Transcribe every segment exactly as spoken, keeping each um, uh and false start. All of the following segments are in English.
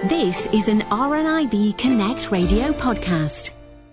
This is an R N I B Connect Radio podcast.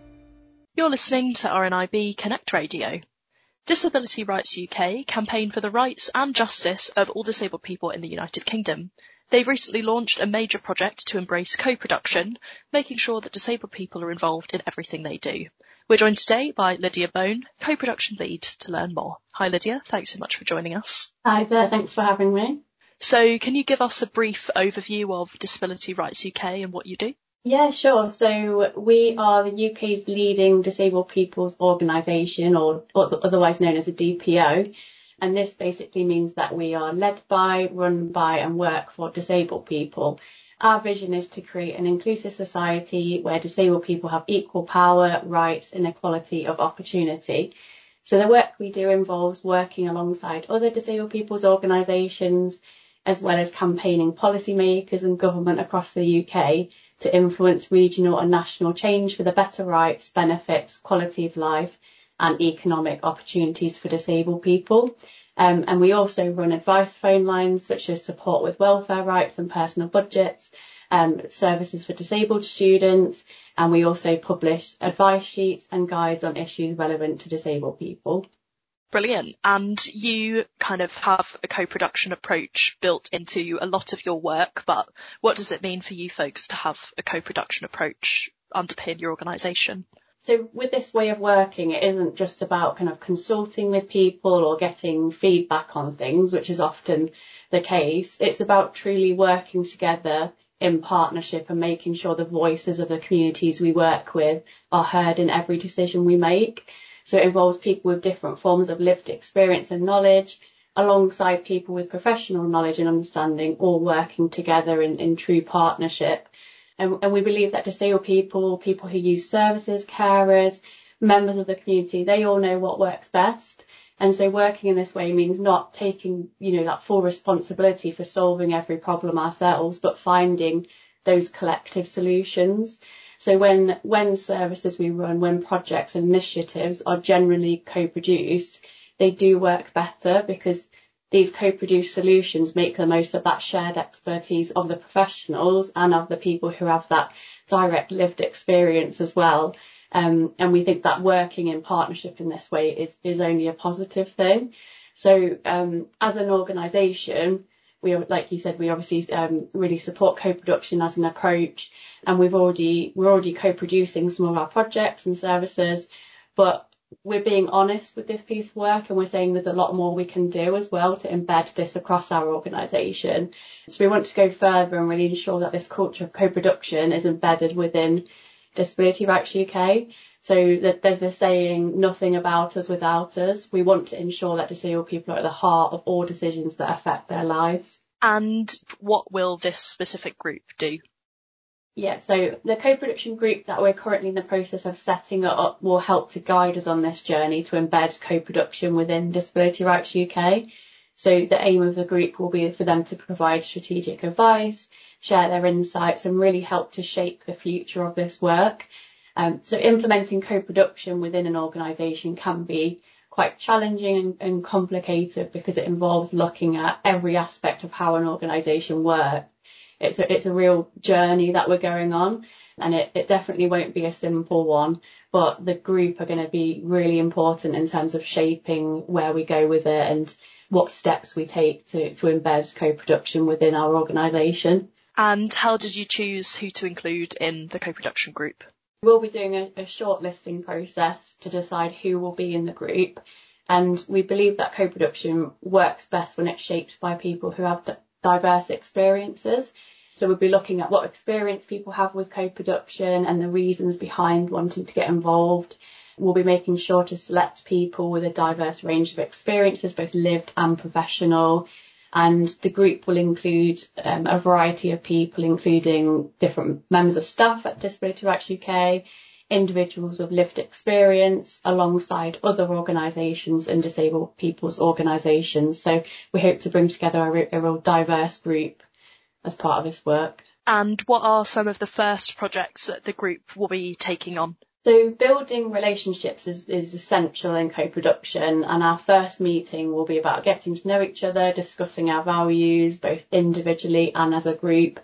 You're listening to R N I B Connect Radio. Disability Rights U K campaign for the rights and justice of all disabled people in the United Kingdom. They've recently launched a major project to embrace co-production, making sure that disabled people are involved in everything they do. We're joined today by Lydia Bone, co-production lead, to learn more. Hi Lydia, thanks so much for joining us. Hi there, thanks for having me. So can you give us a brief overview of Disability Rights U K and what you do? Yeah, sure. So we are the U K's leading disabled people's organisation, or, or otherwise known as a D P O. And this basically means that we are led by, run by and work for disabled people. Our vision is to create an inclusive society where disabled people have equal power, rights and equality of opportunity. So the work we do involves working alongside other disabled people's organisations, as well as campaigning policymakers and government across the U K to influence regional and national change for the better rights, benefits, quality of life and economic opportunities for disabled people. Um, and we also run advice phone lines such as support with welfare rights and personal budgets, um, services for disabled students, and we also publish advice sheets and guides on issues relevant to disabled people. Brilliant. And you kind of have a co-production approach built into a lot of your work, but what does it mean for you folks to have a co-production approach underpin your organisation? So with this way of working, it isn't just about kind of consulting with people or getting feedback on things, which is often the case. It's about truly working together in partnership and making sure the voices of the communities we work with are heard in every decision we make. So it involves people with different forms of lived experience and knowledge, alongside people with professional knowledge and understanding, all working together in, in true partnership. And, and we believe that disabled people, people who use services, carers, members of the community, they all know what works best. And so working in this way means not taking, you know, that full responsibility for solving every problem ourselves, but finding those collective solutions. So when when services we run, when projects and initiatives are generally co-produced, they do work better because these co-produced solutions make the most of that shared expertise of the professionals and of the people who have that direct lived experience as well. Um, and we think that working in partnership in this way is, is only a positive thing. So um, as an organisation, we, like you said, we obviously um, really support co-production as an approach, and we've already we're already co-producing some of our projects and services, but we're being honest with this piece of work, and we're saying there's a lot more we can do as well to embed this across our organisation. So we want to go further and really ensure that this culture of co-production is embedded within Disability Rights U K. So that there's this saying, nothing about us without us. We want to ensure that disabled people are at the heart of all decisions that affect their lives. And what will this specific group do? Yeah, so the co-production group that we're currently in the process of setting up will help to guide us on this journey to embed co-production within Disability Rights U K. So the aim of the group will be for them to provide strategic advice, share their insights and really help to shape the future of this work. Um, so implementing co-production within an organisation can be quite challenging and, and complicated because it involves looking at every aspect of how an organisation works. It's a, it's a real journey that we're going on, and it, it definitely won't be a simple one, but the group are going to be really important in terms of shaping where we go with it and what steps we take to, to embed co-production within our organisation. And how did you choose who to include in the co-production group? We'll be doing a, a shortlisting process to decide who will be in the group, and we believe that co-production works best when it's shaped by people who have d- diverse experiences. So we'll be looking at what experience people have with co-production and the reasons behind wanting to get involved. We'll be making sure to select people with a diverse range of experiences, both lived and professional. And the group will include um, a variety of people, including different members of staff at Disability Rights U K, individuals with lived experience, alongside other organisations and disabled people's organisations. So we hope to bring together a, re- a real diverse group as part of this work. And what are some of the first projects that the group will be taking on? So building relationships is, is essential in co-production, and our first meeting will be about getting to know each other, discussing our values, both individually and as a group.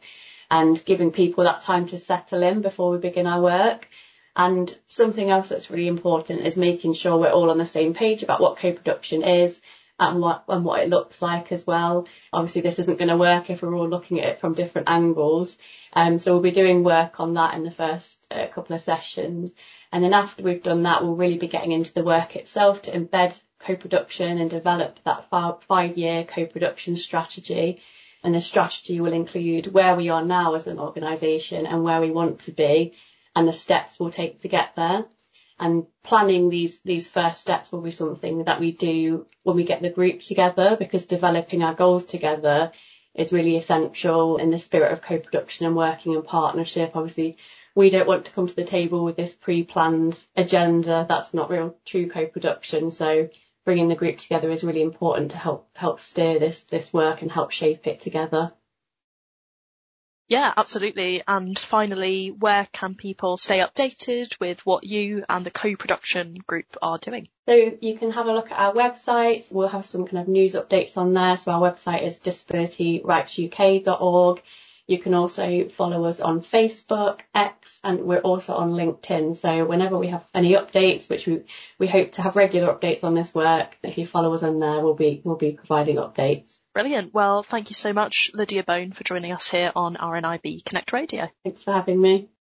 and giving people that time to settle in before we begin our work. And something else that's really important is making sure we're all on the same page about what co-production is and what and what it looks like as well. Obviously, this isn't going to work if we're all looking at it from different angles. Um, so we'll be doing work on that in the first uh, couple of sessions. And then after we've done that, we'll really be getting into the work itself to embed co-production and develop that five-year co-production strategy. And the strategy will include where we are now as an organisation and where we want to be, and the steps we'll take to get there. And planning these these first steps will be something that we do when we get the group together, because developing our goals together is really essential in the spirit of co-production and working in partnership. Obviously, we don't want to come to the table with this pre-planned agenda. That's not real true co-production. So bringing the group together is really important to help help steer this this work and help shape it together. Yeah, absolutely. And finally, where can people stay updated with what you and the co-production group are doing? So you can have a look at our website. We'll have some kind of news updates on there. So our website is disability rights U K dot org. You can also follow us on Facebook, X, and we're also on LinkedIn. So whenever we have any updates, which we, we hope to have regular updates on this work, if you follow us on there, we'll be, we'll be providing updates. Brilliant. Well, thank you so much, Lydia Bone, for joining us here on R N I B Connect Radio. Thanks for having me.